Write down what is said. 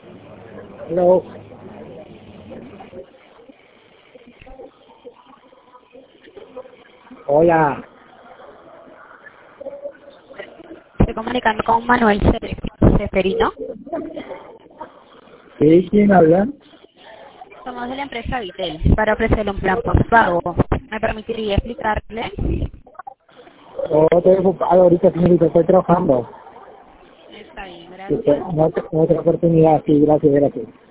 Hello. Hola. Estoy comunicando con Manuel Ceferino. ¿Sí? ¿Quién habla? Somos de la empresa Vitel para ofrecerle un plan postpago. ¿Me permitiría explicarle? Oh, estoy ocupado ahorita, señorita, estoy trabajando. Está bien, Sí, gracias. en otra oportunidad, sí, gracias, gracias.